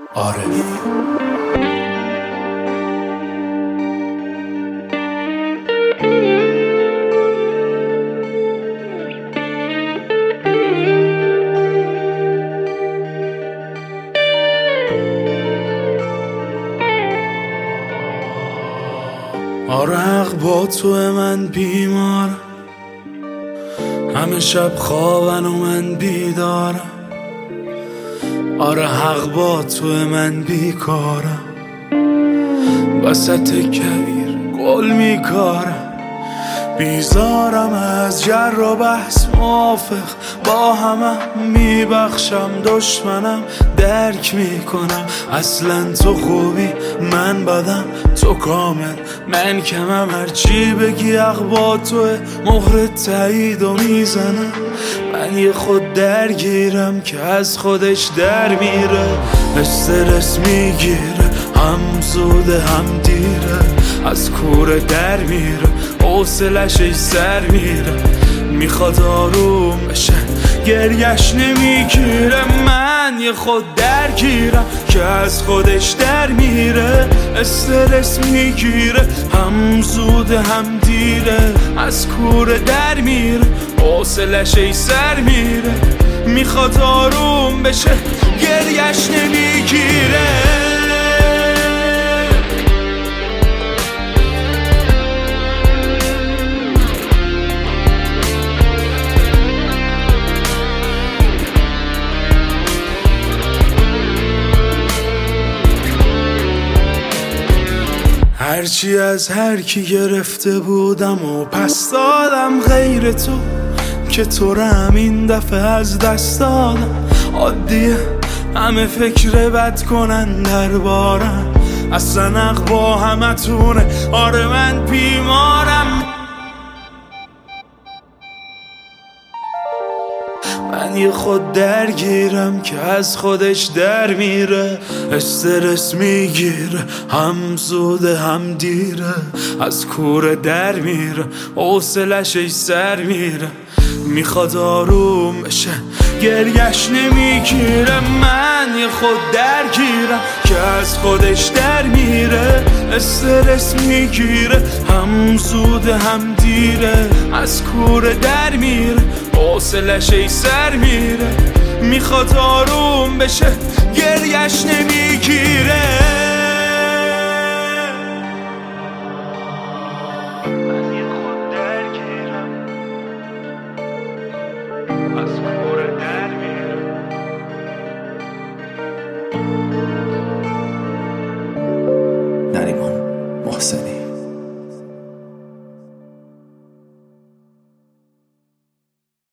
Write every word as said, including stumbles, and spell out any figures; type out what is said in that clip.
عارف. آره حق با تو من بیمارم، همه شب خوابن و من بیدارم. آره حق با تو من بیکارم، وسط کویر گل میکارم. بیزارم از جر و بحث، موافق با همه میبخشم. دشمنم درک میکنم، اصلا تو خوبی من بدم، تو کامل من کمم. هرچی بگی حق با توه، مهر تایید و میزنم. من یه خود درگیرم که از خودش در میره. استرس میگیره، هم زوده هم دیره. از کوره در میره، حوصلش ای سر میره. میخواد آروم بشه، گریش نمیگیره. من یه خود درگیرم که از خودش در میره. استرس میگیره، هم زوده هم دیره. از کوره در میره، حوصلش ای سر میره. میخواد آروم بشه، گریش نمیگیره. هرچی از هر کی گرفته بودم و پس دادم غیر تو، که تو رو همین دفعه از دست دادم. عادیه همه فکر بد کنن دربارم، اصلا حق با همه تونه. آره من بیمارم، من یه خود درگیرم که از خودش در میره. استرس میگیره، هم زوده هم دیره. از کوره در میره، حوصلش ای سر میره. میخواد آروم بشه، گریش نمیگیره. من یه خود درگیرم که از خودش در میره. استرس میگیره، هم زوده هم دیره. از کوره در میره، حوصلش ای سر میره. میخواد آروم بشه، گریش نمیگیره. من یه خود درگیرم، از کوره در میره. نریمان محسنی.